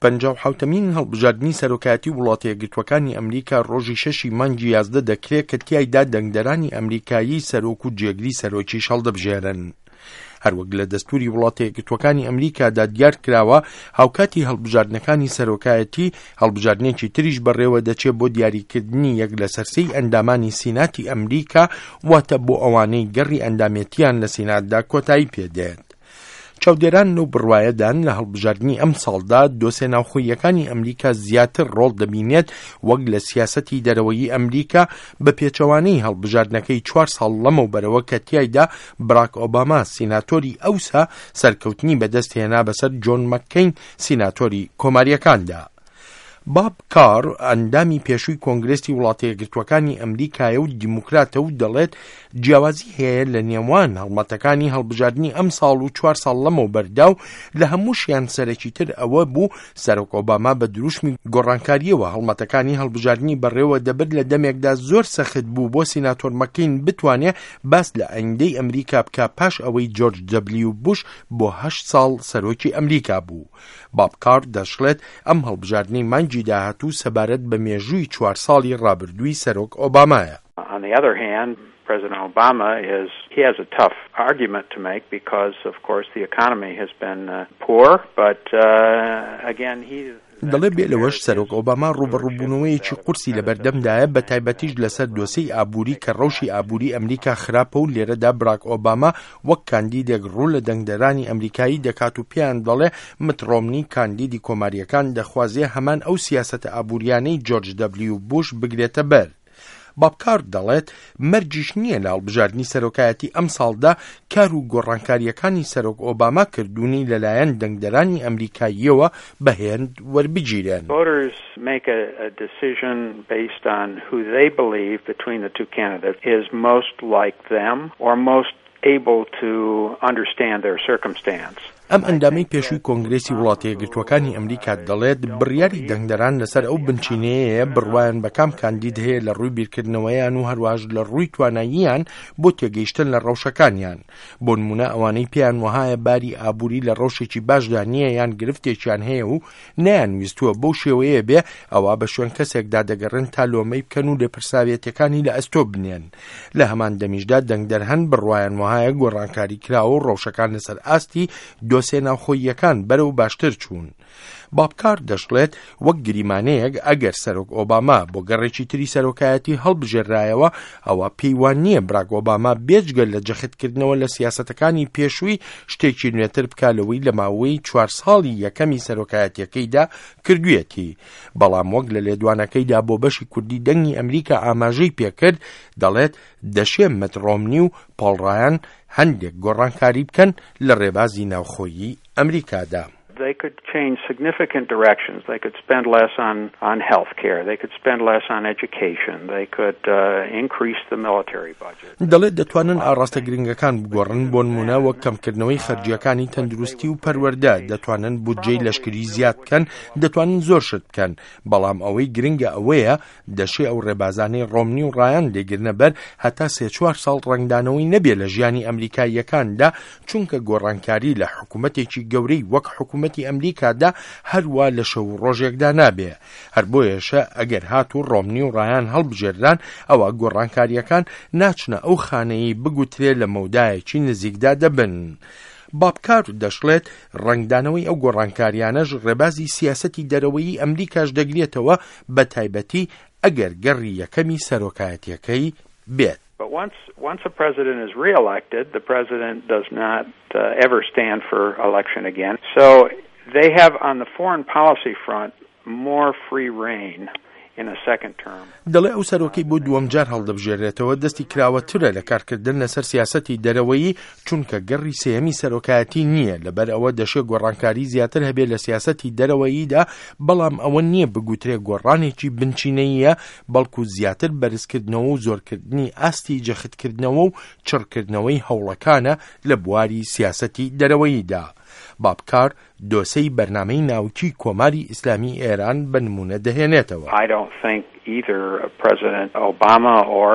57مین هەڵبژاردننی سەرۆکایەتی وڵاتە یەکگرتووەکانی ئەمریکا ڕۆژی 6 مانگی 11 دەکرێت کە تیایدا دەنگدەرانی ئەمریکایی سەرۆک و جێگری سەرۆکیش هەڵدەبژێرن. هەروەک لە دەستوری وڵاتە یەکگرتووەکانی ئەمریکادا دیار کراوە هاوکاتی هەڵبژاردنەکانی سەرۆکایەتی هەڵبژاردنێکی تریش بەڕێوە دەچێت بۆ دیاریکردنی یەک لە سەرسەی ئەندامانی سیناتی ئەمریکا واتە بۆ ئەوانەی گەڕی ئەندامێتیان لە سیناتدا کۆتایی پێدێت. چاودێران و بڕوایەدان لە هەڵبژاردننی ئەم ساڵدا دۆسێ ناوخۆییەکانی ئەمریکا زیاتر ڕۆڵ دەبینێت وەک لە سیاسەتی دەرەوەیی ئەمریکا بە پێچەوانەی هەڵبژاردنەکەی 4 ساڵ لەمەوبەرەوە کە تیایدا براک ئۆباما سیناتۆری ئەوسا سەرکەوتنی بەدەستهێنا بەسەر جۆن مەککەین سیناتۆری کۆماریەکاندا. باب کار ئەندامی پێشووی کۆنگرێسی وڵاتە یەکگرتووەکانی ئەمریکایە و دیموکراتە و دەڵێت جیاوازی هەیە لە نێوان هەڵمەتەکانی هەڵبژاردننی ئەم ساڵ و 4 ساڵ لەمەوبەردا و لە هەمووشیان سەرەکیتر ئەوە بوو سەرۆک ئۆباما بە دروشمی گۆڕانکاریەوە هەڵمەتەکانی هەڵبژاردننی بەڕێوە دەبێت لە دەمێکدا زۆر سەخت بوو بۆ سیناتۆر مەککەین بتوانێت باس لە ئایندەی ئەمریکا بکە پاش ئەوەی جۆرج دەبلیو بوش بۆ 8 ساڵ سەرۆکی ئەمریکا بوو. باب کار دەشڵێت ئەم هەڵبژاردننی مانگی داهاتوو سەبارەت بە مێژووی 4 ساڵی ڕابردووی سەرۆک ئۆبامایە. On the other hand, President Obama he has a tough argument to make because, of course, the economy has been poor, but again, دەڵێ بێ لەوەش سەرۆک ئۆباما ڕوبەڕووبوونەوەیەکی قورسی لە بەردەمدایە بە تایبەتیش لەسەر دۆسەی ئابووری کە ڕەوشی ئابووری ئەمریکا خراپە و لێرەدا براک ئۆباما وەک کاندیدێک ڕوو لە دەنگدەرانی ئەمریکایی دەکات و پێیان دەڵێ مت ڕۆمنی کاندیدی کۆماریەکان دەخوازێ هەمان ئەو سیاسەتە ئابووریانەی جۆرج دەبلیو بوش بگرێتە بەر. بابکار دەڵێت مەرجیش نییە لە هەڵبژاردننی سەرۆکایەتی ئەم ساڵدا کار و گۆڕانکاریەکانی سەرۆک ئۆباما کردوونی لەلایەن دەنگدەرانی ئەمریکاییەوە بەهێند وەربگیرێن. Voters make a decision based on who they believe between the two candidates is most like them or most able to understand their circumstance. ئەم ئەندامەی پێشووی کۆنگرێسی وڵاتە یەکگرتووەکانی ئەمریکا دەڵێت بڕیاری دەنگدەران لەسەر ئەو بنچینەیە بڕوایان بە کام کاندید هەیە لە ڕووی بیرکردنەوەیان و هەروەش لە ڕووی تواناییان بۆ تێگەیشتن لە ڕەوشەکانیان. بۆ نمونە ئەوانەی پێیان وهایە باری ئابووری لە ڕەوشێکی باشدا نییە یان گرفتێکیان هەیە و نەیانویستووە بەو شێوەیە بێ ئەوە بە شوێن کەسێکدا دەگەڕن تا لۆمەی بکەن و لێپرساوێتەکانی لە ئەستۆ بنێن. لە هەمان دەمیشدا دەنگدەر هەن بڕوایان وهایە گۆڕانکاری کراوە و ڕەوشەکان لەسەر ئاستی دۆسێ ناوخۆییەکان بەرەو باشتر چوون. بابکار دەشڵێت وەک گریمانەیەک ئەگەر سەرۆک ئۆباما بۆ گەڕێکی تری سەرۆکایەتی هەڵبژێرایەوە ئەوە پەیوان نییە براک ئۆباما بێجگەل لە جەختکردنەوە لە سیاسەتەکانی پێشووی شتێکی نوێتر بکالەوەی لە ماوەی 4 ساڵی یەکەمی سەرۆکایەتیەکەیدا کردوێتی. بەڵام وەک لە لێدوانەکەیدا بۆ بەشی کوردی دەنگی ئەمریکا ئاماژەی پێکرد دەڵێت دەشێ مت ڕۆمنی و پۆڵ ڕایان هەندێک گۆڕانکاری بکەن لە ڕێبازی ناوخۆیی ئەمریکادا. They could change significant directions. They could spend less on health care. They could spend less on education. They could increase the military budget. دەڵێت دەتوانن ئاڕاستە گرنگەکان بگۆڕن بۆ نمونە وەک کەمکردنەوەی خەرجیەکانی تەندروستی و پەروەردە، دەتوانن بودجەی لەشکری زیاد بکەن، دەتوانن زۆر شت بکەن. بەڵام ئەوەی گرنگە ئەوەیە دەشێ ئەو ڕێبازانەی ڕۆمنی و ڕایان لێگرنە بەر هەتا 3-4 ساڵ ڕنگدانەوەی نەبێ لە ژیانی ئەمریکاییەکاندا، چونکە گۆڕانکاری لە حکوومەتێکی گەورەی وەک حکوومەتی ئەمریکادا هەروە لە شەو ڕۆژێکدا نابێ. هەر بۆیەشە ئەگەر هاتوو ڕۆمنی و ڕایان هەڵبژێردان ئەوە گۆڕانکاریەکان ناچنە ئەو خانەی بگوترێ لە مەودایەکی نزیکدا دەبن. بابکار دەشڵێت ڕنگدانەوەی ئەو گۆڕانکاریانەش ڕێبازی سیاسەتی دەرەوەیی ئەمریکاش دەگرێتەوە بە تایبەتی ئەگەر گەڕی یەکەمی سەرۆکایەتیەکەی بێت. But once a president is reelected, the president does not ever stand for election again. So they have, on the foreign policy front, more free reign in a second term. دەڵێ ئەو سەرۆکەی بۆ دووەم جار هەڵدەبژێرێتەوە دەستی کراوەترە لە کارکردن لەسەر سیاسەتی دەرەوەیی چونکە گەڕی سێمی سەرۆکایەتی نییە، لەبەر ئەوە دەشێت گۆڕانکاری زیاتر هەبێت لە سیاسەتی دەرەوەییدا، بەڵام ئەوە نییە بگوترێت گۆڕانێکی بنچینەیە، بەڵکو زیاتر بەرزکردنەوە و زۆرکردنی ئاستی جەختکردنەوە و چڕکردنەوەی هەوڵەکانە لە بواری سیاسەتی دەرەوەییدا. بابکار دۆسەی بەرنامەی ناوچی کۆماری ئیسلامی ئێران بە نمونە دەهێنێتەوە. I don't think either President Obama or if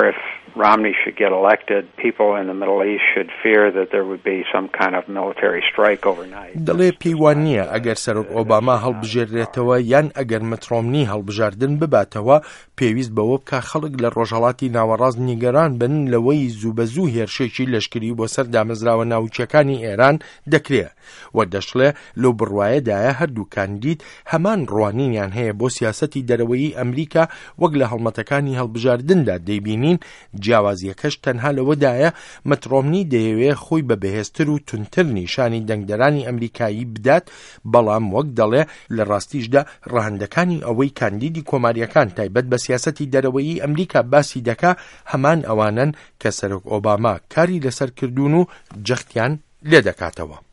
Romney should get elected, people in the Middle East should fear that there would be some kind of military strike overnight. دەڵێ پێیوان نییە ئەگەر سەرۆک ئۆباما هەڵبژێرێتەوە یان ئەگەر مت ڕۆمنی هەڵبژاردن بباتەوە پێویست بەوە بکە خەڵک لە ڕۆژهەڵاتی ناوەڕاست نیگەران بن لەوەی زوو بەزوو هێرشێکی لەشکری بۆ سەر دامەزراوە ناوچەکانی ئێران دەکرێت و دەشڵێ لەو بڕوایەدایە هەردوو کاندید هەمان ڕوانینیان هەیە بۆ سیاسەتی دەرەوەیی ئەمریکا وەک لە هەڵمەتەکانی هەڵبژاردندا دەیبینین جیاوازیەکەش تەنها لەوەدایە مت ڕۆمنی دەیەوێت خۆی بە بەهێزتر و تونتر نیشانی دەنگدەرانی ئەمریکایی بدات بەڵام وەک دەڵێ لە ڕاستیشدا ڕاهەندەکانی ئەوەی کاندیدی کۆماریەکان تایبەت بە سیاسەتی دەرەوەیی ئەمریکا باسی دەکا هەمان ئەوانن کە سەرۆک ئۆباما کاری لەسەر کردوون و جەختیان لێ دەکاتەوە.